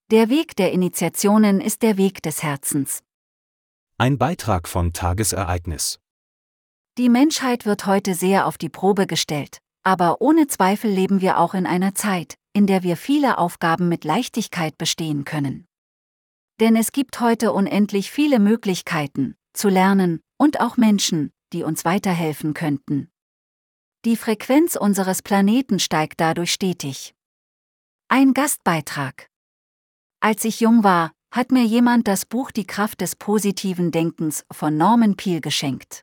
Der Weg der Initiationen ist der Weg des Herzens. Ein Beitrag von Tagesereignis. Die Menschheit wird heute sehr auf die Probe gestellt, aber ohne Zweifel leben wir auch in einer Zeit, in der wir viele Aufgaben mit Leichtigkeit bestehen können. Denn es gibt heute unendlich viele Möglichkeiten, zu lernen, und auch Menschen, die uns weiterhelfen könnten. Die Frequenz unseres Planeten steigt dadurch stetig. Ein Gastbeitrag. Als ich jung war, hat mir jemand das Buch Die Kraft des positiven Denkens von Norman Peale geschenkt.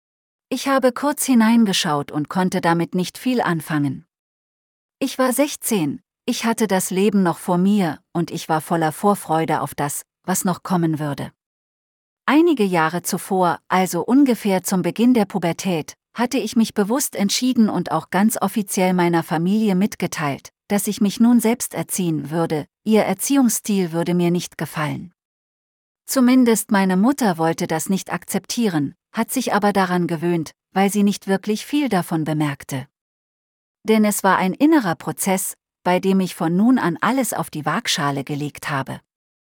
Ich habe kurz hineingeschaut und konnte damit nicht viel anfangen. Ich war 16, ich hatte das Leben noch vor mir und ich war voller Vorfreude auf das, was noch kommen würde. Einige Jahre zuvor, also ungefähr zum Beginn der Pubertät, hatte ich mich bewusst entschieden und auch ganz offiziell meiner Familie mitgeteilt, dass ich mich nun selbst erziehen würde, ihr Erziehungsstil würde mir nicht gefallen. Zumindest meine Mutter wollte das nicht akzeptieren, hat sich aber daran gewöhnt, weil sie nicht wirklich viel davon bemerkte. Denn es war ein innerer Prozess, bei dem ich von nun an alles auf die Waagschale gelegt habe.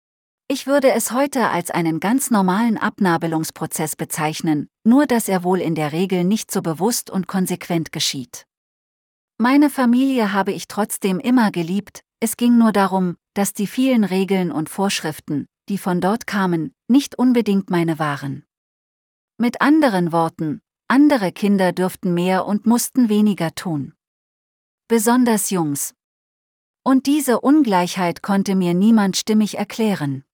Ich würde es heute als einen ganz normalen Abnabelungsprozess bezeichnen, nur dass er wohl in der Regel nicht so bewusst und konsequent geschieht. Meine Familie habe ich trotzdem immer geliebt, es ging nur darum, dass die vielen Regeln und Vorschriften, die von dort kamen, nicht unbedingt meine waren. Mit anderen Worten, andere Kinder dürften mehr und mussten weniger tun. Besonders Jungs. Und diese Ungleichheit konnte mir niemand stimmig erklären.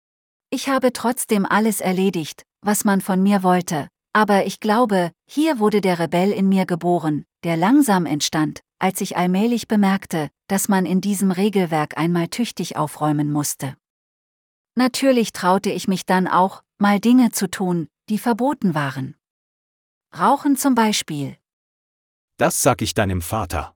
Ich habe trotzdem alles erledigt, was man von mir wollte, aber ich glaube, hier wurde der Rebell in mir geboren, der langsam entstand, als ich allmählich bemerkte, dass man in diesem Regelwerk einmal tüchtig aufräumen musste. Natürlich traute ich mich dann auch, mal Dinge zu tun, die verboten waren. Rauchen zum Beispiel. Das sag ich deinem Vater.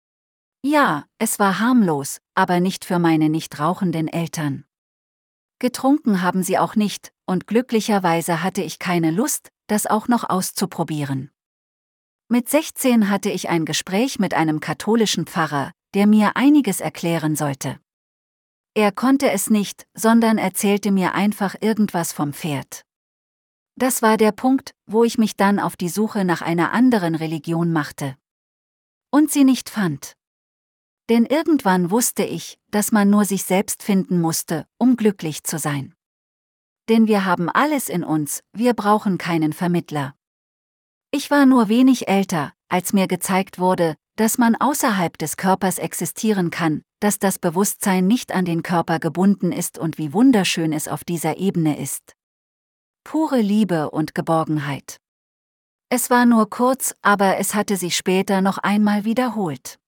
Ja, es war harmlos, aber nicht für meine nicht rauchenden Eltern. Getrunken haben sie auch nicht, und glücklicherweise hatte ich keine Lust, das auch noch auszuprobieren. Mit 16 hatte ich ein Gespräch mit einem katholischen Pfarrer, der mir einiges erklären sollte. Er konnte es nicht, sondern erzählte mir einfach irgendwas vom Pferd. Das war der Punkt, wo ich mich dann auf die Suche nach einer anderen Religion machte. Und sie nicht fand. Denn irgendwann wusste ich, dass man nur sich selbst finden musste, um glücklich zu sein. Denn wir haben alles in uns, wir brauchen keinen Vermittler. Ich war nur wenig älter, als mir gezeigt wurde, dass man außerhalb des Körpers existieren kann, dass das Bewusstsein nicht an den Körper gebunden ist und wie wunderschön es auf dieser Ebene ist. Pure Liebe und Geborgenheit. Es war nur kurz, aber es hatte sich später noch einmal wiederholt.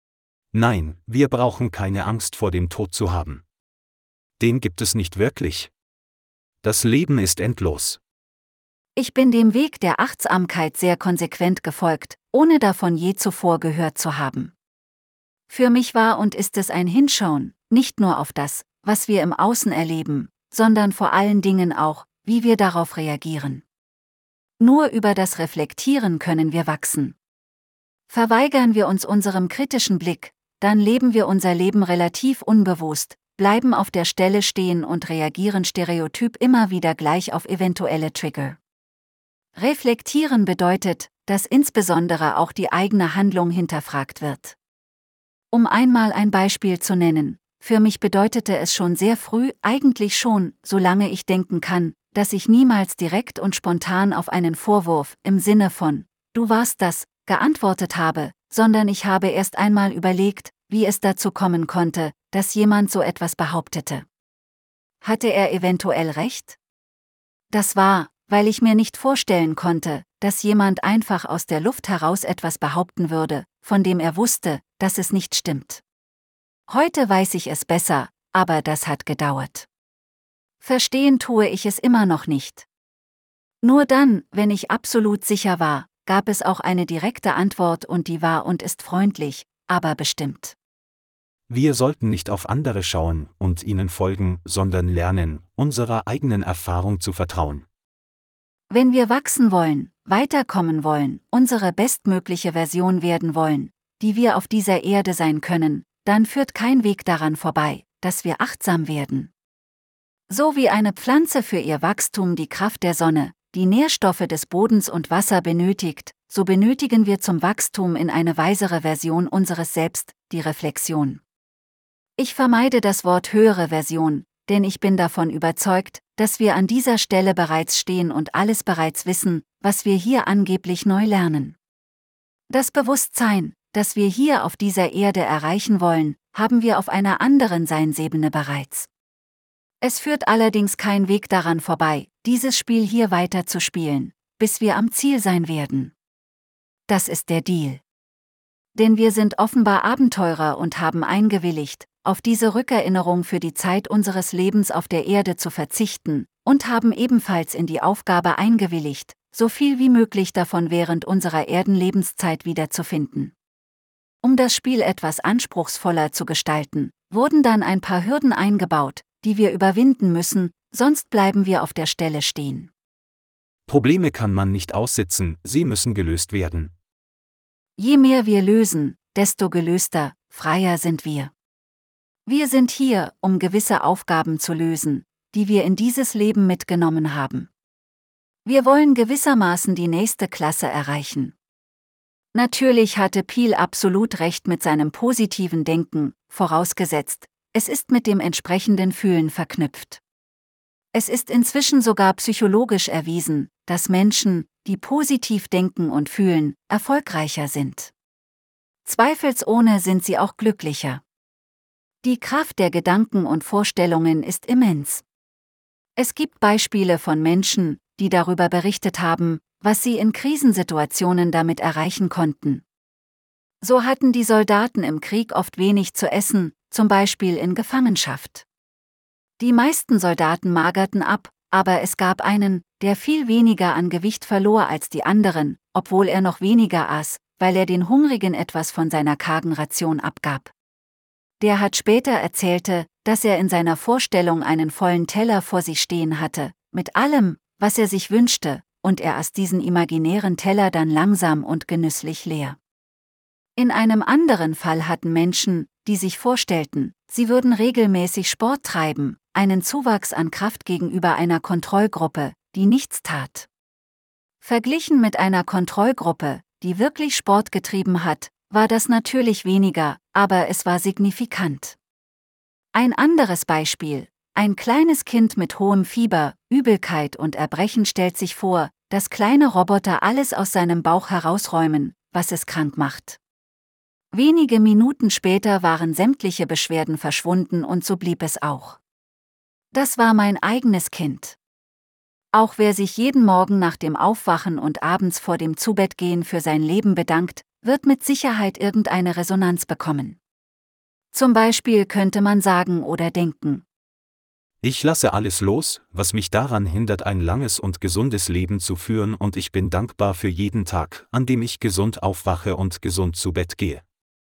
Nein, wir brauchen keine Angst vor dem Tod zu haben. Den gibt es nicht wirklich. Das Leben ist endlos. Ich bin dem Weg der Achtsamkeit sehr konsequent gefolgt, ohne davon je zuvor gehört zu haben. Für mich war und ist es ein Hinschauen, nicht nur auf das, was wir im Außen erleben, sondern vor allen Dingen auch, wie wir darauf reagieren. Nur über das Reflektieren können wir wachsen. Verweigern wir uns unserem kritischen Blick, dann leben wir unser Leben relativ unbewusst, bleiben auf der Stelle stehen und reagieren stereotyp immer wieder gleich auf eventuelle Trigger. Reflektieren bedeutet, dass insbesondere auch die eigene Handlung hinterfragt wird. Um einmal ein Beispiel zu nennen, für mich bedeutete es schon sehr früh, eigentlich schon, solange ich denken kann, dass ich niemals direkt und spontan auf einen Vorwurf im Sinne von „Du warst das“ geantwortet habe, sondern ich habe erst einmal überlegt, wie es dazu kommen konnte, dass jemand so etwas behauptete. Hatte er eventuell recht? Das war, weil ich mir nicht vorstellen konnte, dass jemand einfach aus der Luft heraus etwas behaupten würde, von dem er wusste, dass es nicht stimmt. Heute weiß ich es besser, aber das hat gedauert. Verstehen tue ich es immer noch nicht. Nur dann, wenn ich absolut sicher war, gab es auch eine direkte Antwort und die war und ist freundlich, aber bestimmt. Wir sollten nicht auf andere schauen und ihnen folgen, sondern lernen, unserer eigenen Erfahrung zu vertrauen. Wenn wir wachsen wollen, weiterkommen wollen, unsere bestmögliche Version werden wollen, die wir auf dieser Erde sein können, dann führt kein Weg daran vorbei, dass wir achtsam werden. So wie eine Pflanze für ihr Wachstum die Kraft der Sonne, die Nährstoffe des Bodens und Wasser benötigt, so benötigen wir zum Wachstum in eine weisere Version unseres Selbst, die Reflexion. Ich vermeide das Wort höhere Version, denn ich bin davon überzeugt, dass wir an dieser Stelle bereits stehen und alles bereits wissen, was wir hier angeblich neu lernen. Das Bewusstsein, das wir hier auf dieser Erde erreichen wollen, haben wir auf einer anderen Seinsebene bereits. Es führt allerdings kein Weg daran vorbei, dieses Spiel hier weiter zu spielen, bis wir am Ziel sein werden. Das ist der Deal. Denn wir sind offenbar Abenteurer und haben eingewilligt, auf diese Rückerinnerung für die Zeit unseres Lebens auf der Erde zu verzichten, und haben ebenfalls in die Aufgabe eingewilligt, so viel wie möglich davon während unserer Erdenlebenszeit wiederzufinden. Um das Spiel etwas anspruchsvoller zu gestalten, wurden dann ein paar Hürden eingebaut, die wir überwinden müssen, sonst bleiben wir auf der Stelle stehen. Probleme kann man nicht aussitzen, sie müssen gelöst werden. Je mehr wir lösen, desto gelöster, freier sind wir. Wir sind hier, um gewisse Aufgaben zu lösen, die wir in dieses Leben mitgenommen haben. Wir wollen gewissermaßen die nächste Klasse erreichen. Natürlich hatte Peel absolut recht mit seinem positiven Denken, vorausgesetzt, es ist mit dem entsprechenden Fühlen verknüpft. Es ist inzwischen sogar psychologisch erwiesen, dass Menschen, die positiv denken und fühlen, erfolgreicher sind. Zweifelsohne sind sie auch glücklicher. Die Kraft der Gedanken und Vorstellungen ist immens. Es gibt Beispiele von Menschen, die darüber berichtet haben, was sie in Krisensituationen damit erreichen konnten. So hatten die Soldaten im Krieg oft wenig zu essen, zum Beispiel in Gefangenschaft. Die meisten Soldaten magerten ab, aber es gab einen, der viel weniger an Gewicht verlor als die anderen, obwohl er noch weniger aß, weil er den Hungrigen etwas von seiner kargen Ration abgab. Der hat später erzählte, dass er in seiner Vorstellung einen vollen Teller vor sich stehen hatte, mit allem, was er sich wünschte, und er aß diesen imaginären Teller dann langsam und genüsslich leer. In einem anderen Fall hatten Menschen, die sich vorstellten, sie würden regelmäßig Sport treiben, einen Zuwachs an Kraft gegenüber einer Kontrollgruppe, die nichts tat. Verglichen mit einer Kontrollgruppe, die wirklich Sport getrieben hat, war das natürlich weniger, aber es war signifikant. Ein anderes Beispiel: Ein kleines Kind mit hohem Fieber, Übelkeit und Erbrechen stellt sich vor, dass kleine Roboter alles aus seinem Bauch herausräumen, was es krank macht. Wenige Minuten später waren sämtliche Beschwerden verschwunden und so blieb es auch. Das war mein eigenes Kind. Auch wer sich jeden Morgen nach dem Aufwachen und abends vor dem Zubettgehen für sein Leben bedankt, wird mit Sicherheit irgendeine Resonanz bekommen. Zum Beispiel könnte man sagen oder denken: Ich lasse alles los, was mich daran hindert, ein langes und gesundes Leben zu führen, und ich bin dankbar für jeden Tag, an dem ich gesund aufwache und gesund zu Bett gehe.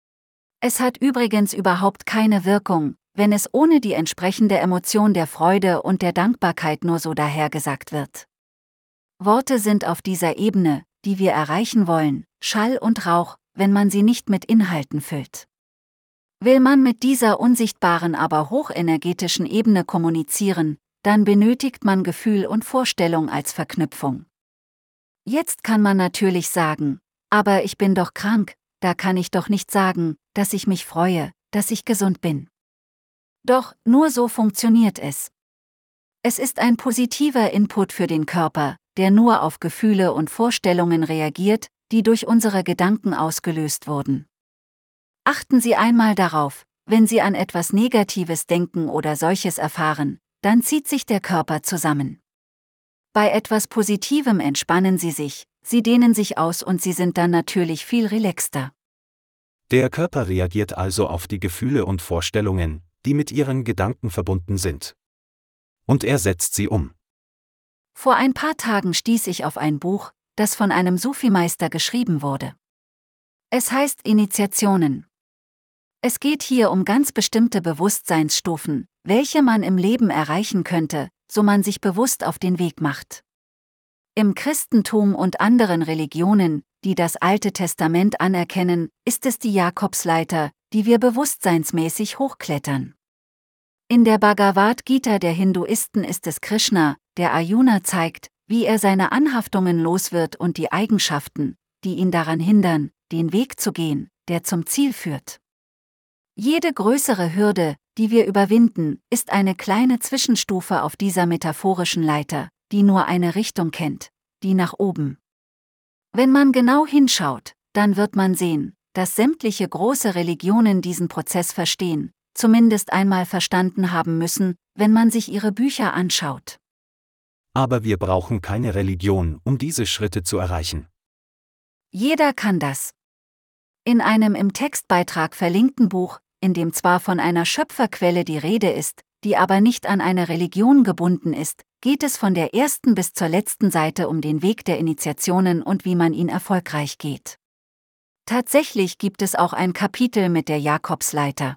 Es hat übrigens überhaupt keine Wirkung, wenn es ohne die entsprechende Emotion der Freude und der Dankbarkeit nur so dahergesagt wird. Worte sind auf dieser Ebene, die wir erreichen wollen, Schall und Rauch, wenn man sie nicht mit Inhalten füllt. Will man mit dieser unsichtbaren, aber hochenergetischen Ebene kommunizieren, dann benötigt man Gefühl und Vorstellung als Verknüpfung. Jetzt kann man natürlich sagen: Aber ich bin doch krank, da kann ich doch nicht sagen, dass ich mich freue, dass ich gesund bin. Doch, nur so funktioniert es. Es ist ein positiver Input für den Körper, der nur auf Gefühle und Vorstellungen reagiert, die durch unsere Gedanken ausgelöst wurden. Achten Sie einmal darauf: Wenn Sie an etwas Negatives denken oder solches erfahren, dann zieht sich der Körper zusammen. Bei etwas Positivem entspannen Sie sich, Sie dehnen sich aus und Sie sind dann natürlich viel relaxter. Der Körper reagiert also auf die Gefühle und Vorstellungen, die mit Ihren Gedanken verbunden sind. Und er setzt sie um. Vor ein paar Tagen stieß ich auf ein Buch, das von einem Sufi-Meister geschrieben wurde. Es heißt Initiationen. Es geht hier um ganz bestimmte Bewusstseinsstufen, welche man im Leben erreichen könnte, so man sich bewusst auf den Weg macht. Im Christentum und anderen Religionen, die das Alte Testament anerkennen, ist es die Jakobsleiter, die wir bewusstseinsmäßig hochklettern. In der Bhagavad Gita der Hinduisten ist es Krishna, der Arjuna zeigt, wie er seine Anhaftungen los wird und die Eigenschaften, die ihn daran hindern, den Weg zu gehen, der zum Ziel führt. Jede größere Hürde, die wir überwinden, ist eine kleine Zwischenstufe auf dieser metaphorischen Leiter, die nur eine Richtung kennt, die nach oben. Wenn man genau hinschaut, dann wird man sehen, dass sämtliche große Religionen diesen Prozess verstehen, zumindest einmal verstanden haben müssen, wenn man sich ihre Bücher anschaut. Aber wir brauchen keine Religion, um diese Schritte zu erreichen. Jeder kann das. In einem im Textbeitrag verlinkten Buch, in dem zwar von einer Schöpferquelle die Rede ist, die aber nicht an eine Religion gebunden ist, geht es von der ersten bis zur letzten Seite um den Weg der Initiationen und wie man ihn erfolgreich geht. Tatsächlich gibt es auch ein Kapitel mit der Jakobsleiter.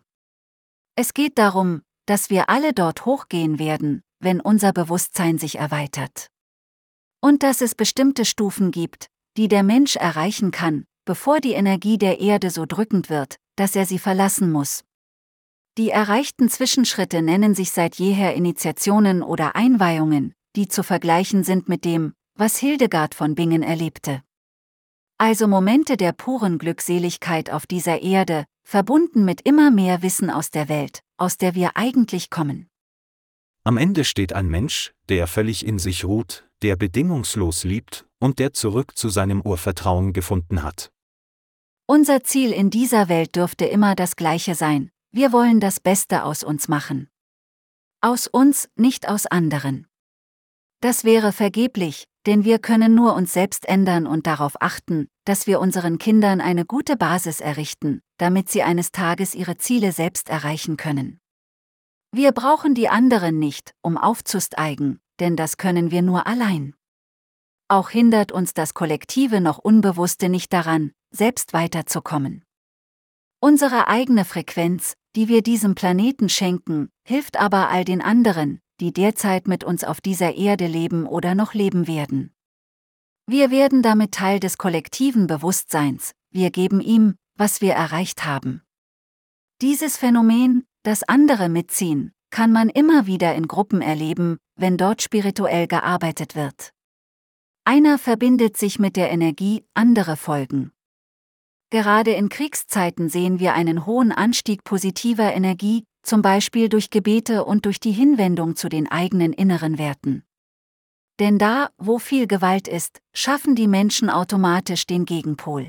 Es geht darum, dass wir alle dort hochgehen werden, wenn unser Bewusstsein sich erweitert. Und dass es bestimmte Stufen gibt, die der Mensch erreichen kann, bevor die Energie der Erde so drückend wird, dass er sie verlassen muss. Die erreichten Zwischenschritte nennen sich seit jeher Initiationen oder Einweihungen, die zu vergleichen sind mit dem, was Hildegard von Bingen erlebte. Also Momente der puren Glückseligkeit auf dieser Erde, verbunden mit immer mehr Wissen aus der Welt, aus der wir eigentlich kommen. Am Ende steht ein Mensch, der völlig in sich ruht, der bedingungslos liebt und der zurück zu seinem Urvertrauen gefunden hat. Unser Ziel in dieser Welt dürfte immer das gleiche sein: Wir wollen das Beste aus uns machen. Aus uns, nicht aus anderen. Das wäre vergeblich, denn wir können nur uns selbst ändern und darauf achten, dass wir unseren Kindern eine gute Basis errichten, damit sie eines Tages ihre Ziele selbst erreichen können. Wir brauchen die anderen nicht, um aufzusteigen, denn das können wir nur allein. Auch hindert uns das kollektive noch Unbewusste nicht daran, selbst weiterzukommen. Unsere eigene Frequenz, die wir diesem Planeten schenken, hilft aber all den anderen, die derzeit mit uns auf dieser Erde leben oder noch leben werden. Wir werden damit Teil des kollektiven Bewusstseins, wir geben ihm, was wir erreicht haben. Dieses Phänomen, das andere mitziehen, kann man immer wieder in Gruppen erleben, wenn dort spirituell gearbeitet wird. Einer verbindet sich mit der Energie, andere folgen. Gerade in Kriegszeiten sehen wir einen hohen Anstieg positiver Energie, zum Beispiel durch Gebete und durch die Hinwendung zu den eigenen inneren Werten. Denn da, wo viel Gewalt ist, schaffen die Menschen automatisch den Gegenpol.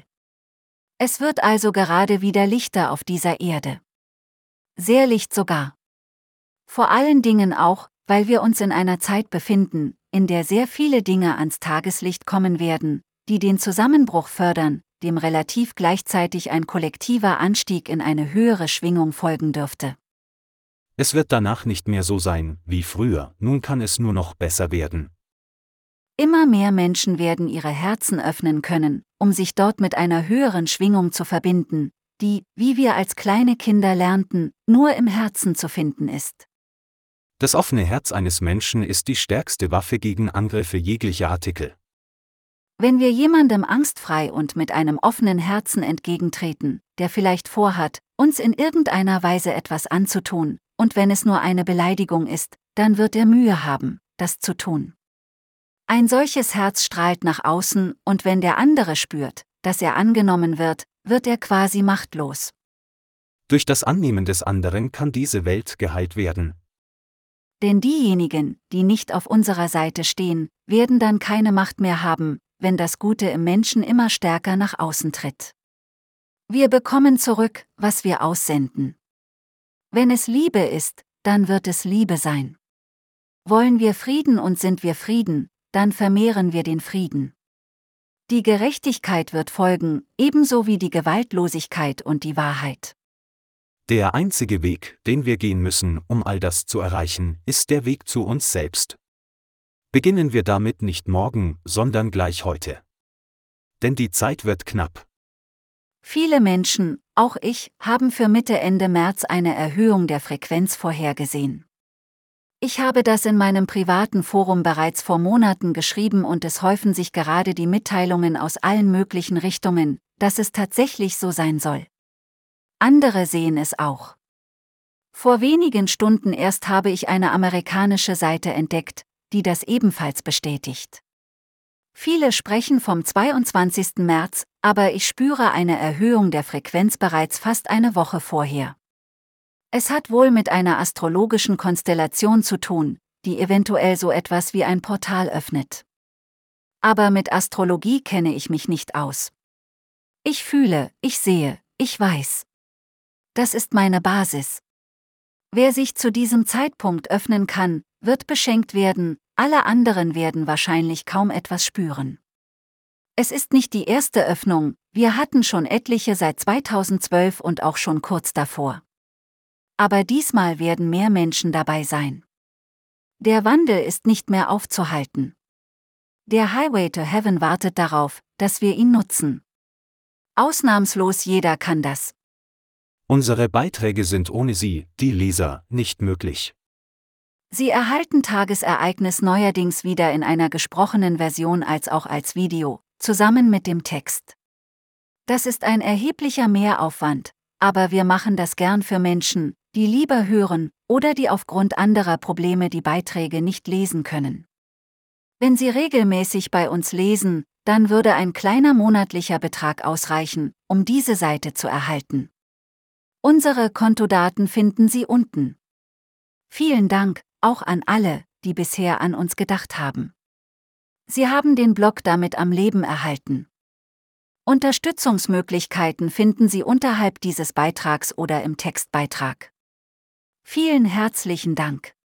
Es wird also gerade wieder lichter auf dieser Erde. Sehr licht sogar. Vor allen Dingen auch, weil wir uns in einer Zeit befinden, in der sehr viele Dinge ans Tageslicht kommen werden, die den Zusammenbruch fördern, dem relativ gleichzeitig ein kollektiver Anstieg in eine höhere Schwingung folgen dürfte. Es wird danach nicht mehr so sein, wie früher, nun kann es nur noch besser werden. Immer mehr Menschen werden ihre Herzen öffnen können, um sich dort mit einer höheren Schwingung zu verbinden, die, wie wir als kleine Kinder lernten, nur im Herzen zu finden ist. Das offene Herz eines Menschen ist die stärkste Waffe gegen Angriffe jeglicher Artikel. Wenn wir jemandem angstfrei und mit einem offenen Herzen entgegentreten, der vielleicht vorhat, uns in irgendeiner Weise etwas anzutun, und wenn es nur eine Beleidigung ist, dann wird er Mühe haben, das zu tun. Ein solches Herz strahlt nach außen, und wenn der andere spürt, dass er angenommen wird, wird er quasi machtlos. Durch das Annehmen des anderen kann diese Welt geheilt werden. Denn diejenigen, die nicht auf unserer Seite stehen, werden dann keine Macht mehr haben, wenn das Gute im Menschen immer stärker nach außen tritt. Wir bekommen zurück, was wir aussenden. Wenn es Liebe ist, dann wird es Liebe sein. Wollen wir Frieden und sind wir Frieden, dann vermehren wir den Frieden. Die Gerechtigkeit wird folgen, ebenso wie die Gewaltlosigkeit und die Wahrheit. Der einzige Weg, den wir gehen müssen, um all das zu erreichen, ist der Weg zu uns selbst. Beginnen wir damit nicht morgen, sondern gleich heute. Denn die Zeit wird knapp. Viele Menschen, auch ich, haben für Mitte/Ende März eine Erhöhung der Frequenz vorhergesehen. Ich habe das in meinem privaten Forum bereits vor Monaten geschrieben und es häufen sich gerade die Mitteilungen aus allen möglichen Richtungen, dass es tatsächlich so sein soll. Andere sehen es auch. Vor wenigen Stunden erst habe ich eine amerikanische Seite entdeckt, die das ebenfalls bestätigt. Viele sprechen vom 22. März, aber ich spüre eine Erhöhung der Frequenz bereits fast eine Woche vorher. Es hat wohl mit einer astrologischen Konstellation zu tun, die eventuell so etwas wie ein Portal öffnet. Aber mit Astrologie kenne ich mich nicht aus. Ich fühle, ich sehe, ich weiß. Das ist meine Basis. Wer sich zu diesem Zeitpunkt öffnen kann, wird beschenkt werden, alle anderen werden wahrscheinlich kaum etwas spüren. Es ist nicht die erste Öffnung, wir hatten schon etliche seit 2012 und auch schon kurz davor. Aber diesmal werden mehr Menschen dabei sein. Der Wandel ist nicht mehr aufzuhalten. Der Highway to Heaven wartet darauf, dass wir ihn nutzen. Ausnahmslos jeder kann das. Unsere Beiträge sind ohne Sie, die Leser, nicht möglich. Sie erhalten Tagesereignis neuerdings wieder in einer gesprochenen Version als auch als Video, zusammen mit dem Text. Das ist ein erheblicher Mehraufwand, aber wir machen das gern für Menschen, die lieber hören oder die aufgrund anderer Probleme die Beiträge nicht lesen können. Wenn Sie regelmäßig bei uns lesen, dann würde ein kleiner monatlicher Betrag ausreichen, um diese Seite zu erhalten. Unsere Kontodaten finden Sie unten. Vielen Dank, auch an alle, die bisher an uns gedacht haben. Sie haben den Blog damit am Leben erhalten. Unterstützungsmöglichkeiten finden Sie unterhalb dieses Beitrags oder im Textbeitrag. Vielen herzlichen Dank.